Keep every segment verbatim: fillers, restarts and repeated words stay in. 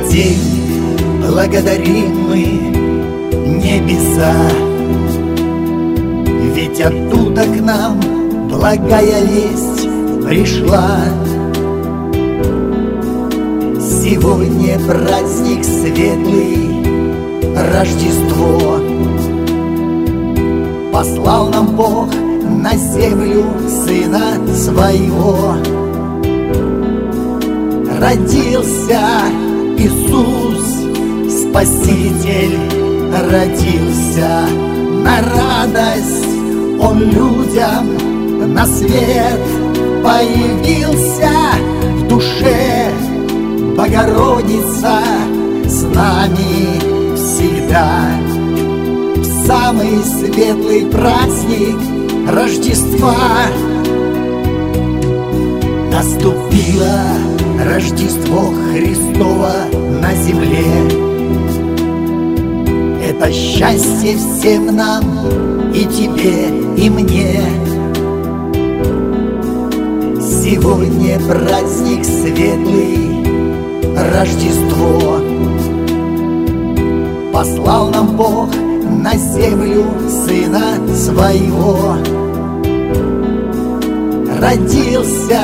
день благодарим мы небеса, ведь оттуда к нам благая весть пришла. Сегодня праздник светлый, Рождество. Послал нам Бог на землю Сына Своего. Родился Иисус, Спаситель, родился на радость Он людям, на свет появился в душе. Богородица с нами всегда. В самый светлый праздник Рождества наступило Рождество Христово на земле. Это счастье всем нам, и тебе, и мне. Сегодня праздник светлый, Рождество. Послал нам Бог на землю Сына Своего. Родился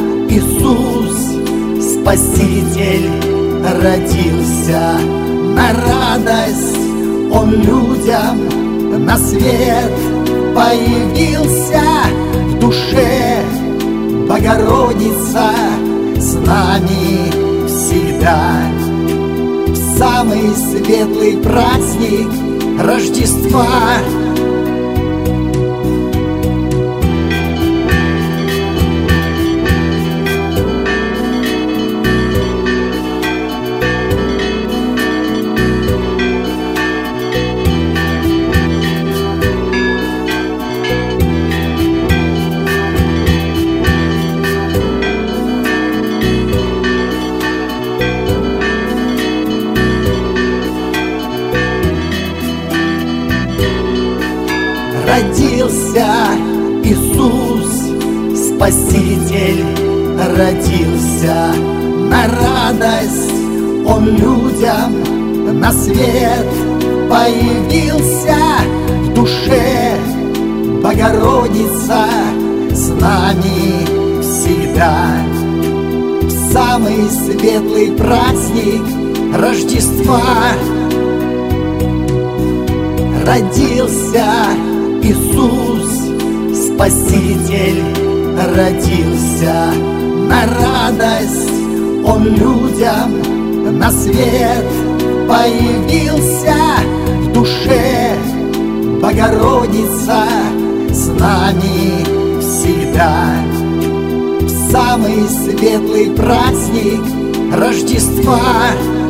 Иисус, Спаситель, родился на радость Он людям, на свет появился в душе. Богородица с нами всегда. В самый светлый праздник Рождества родился Иисус, Спаситель, родился на радость Он людям, на свет появился в душе. Богородица с нами всегда. В самый светлый праздник Рождества родился Иисус, Спаситель, родился на радость Он людям, на свет появился в душе. Богородица с нами всегда. В самый светлый праздник Рождества